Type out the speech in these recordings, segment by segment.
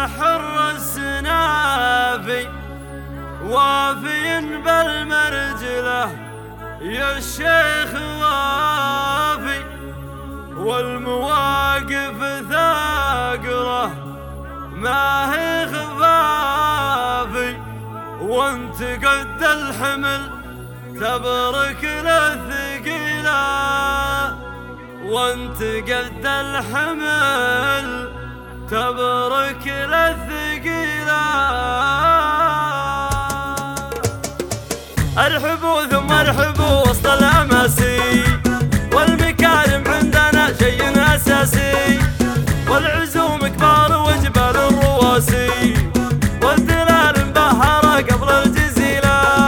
الحر السنافي وافي بالمرجله يا الشيخ وافي، والمواقف ثاقله ما هي خفافي، وانت قد الحمل تبرك للثقيله، وانت قد الحمل تبرك للثقيله. ارحبوا ثم ارحبوا وسط الاماسي، والمكارم عندنا شيء اساسي، والعزوم كبار وجبال الرواسي، والدلال مبهره قبل الجزيله.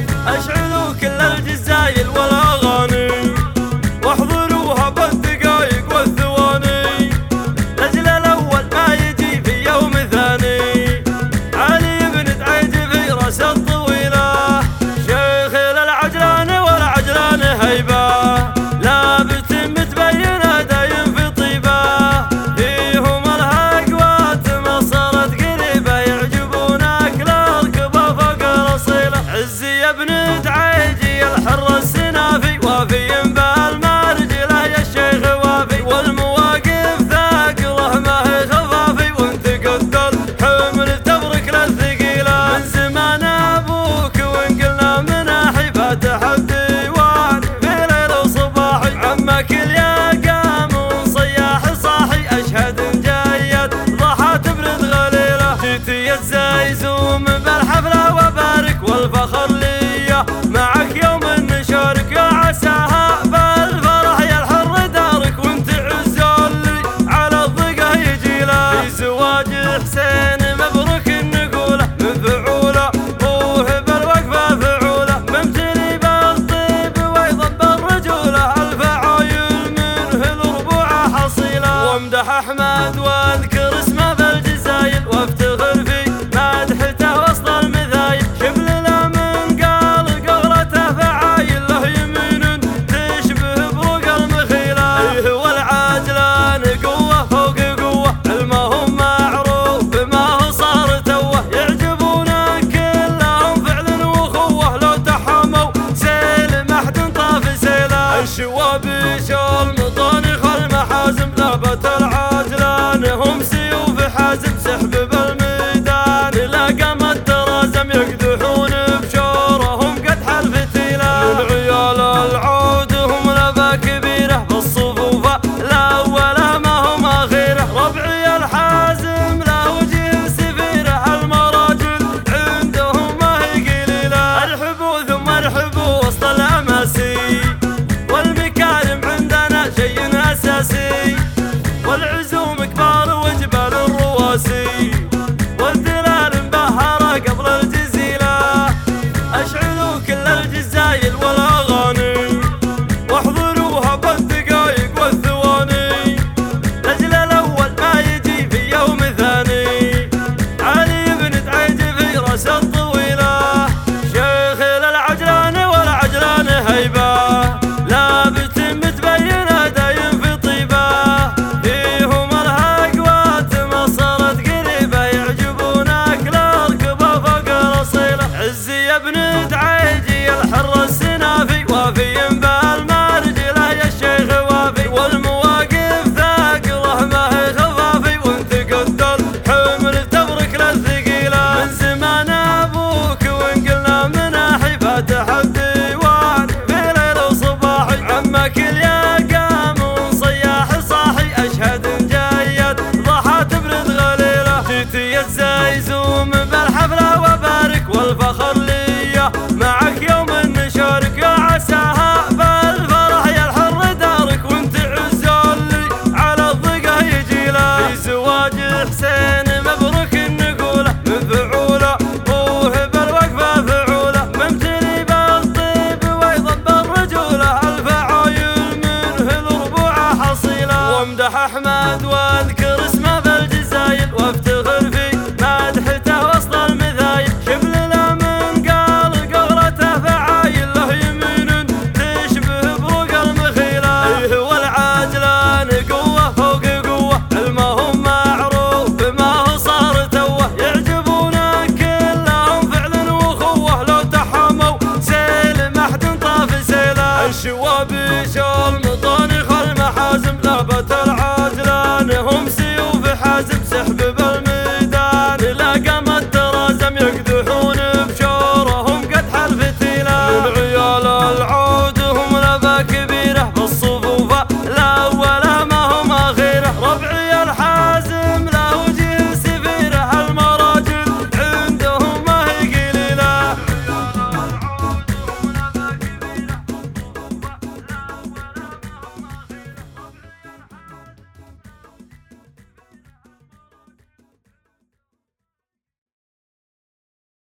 اشعلوا كل الجزايل والاغاني، واحضروها بالدقايق والثواني، لاجل الاول ما يجي في يوم ثاني. علي بن تعيج في راس الطويله، شيخ للعجلان والعجلان هيبه، لابت متبينه دايم في طيبه، فيهم الهقوات مصرت قريبه، يعجبونك للركبه فوق الاصيله. عزي يا ابن تعيجي الحر السنافي، وافي بالمرجله يا الشيخ وافي، والمواقف ثاقله ما هي خفافي، وانت قد الحمل تبرك للثقيله. من زمان ابوك وان قلنا مناحي، فاتح الديوان في ليل وصباحي، عمك اليقام صياح صاحي، اشهد جيد ضحى تبرد غليله. جيتي الزايزوم بالحفله وبارك، والفخر لي معك يوم نشارك، يا عساها بالفرح يا الحر دارك، وانت عزالي على الضيقه يجيله. في زواج حسين مبروك النقوله، من فعوله روح بالوقفه فعوله، ممتلي بالطيب وايضا بالرجوله، الفعايل منه الربوع حصيله. وامدح احمد واذكر اسمه بالجزايل، وافتخر في مدحته وسط المذايل، شبل له من قال قولته فعايل، له يمين تشبه بروق المخيله. ايه والعاجلان قوه فوق قوه، علمهم معروف ما هو صار توه، يعجبونا كلهم فعل واخوه، لو تحموا سيل ما حد طاف سيله. الشوابيش المطانخ المحازم، لابت العاجلان هم سيوف حازم، سحب بالميدان لقم الترازم، يقدحون بشورهم قدح الفتيله. من عيال العود هم لبا كبيره، بالصفوفه الاوله ما هم اخيره، ربعي الحازم له وجه سفيره، المراجل عندهم ما هي قليله. ارحبوا ثم ارحبوا وسط الاماسي، والمكارم عندنا شيء اساسي، والعزوم كبار وجبال الرواسي، والدلال مبهره قبل الجزيله. اشعلوا كل الجزايل والاغاني، واحضروها بالدقايق والثواني، لاجل الاول ما يجي في يوم ثاني. علي بن تعيج في راس الطويله، شيخ للعجلان والعجلان هيبه، لابت متبينه دايم في طيبه، فيهم شوابيش المطر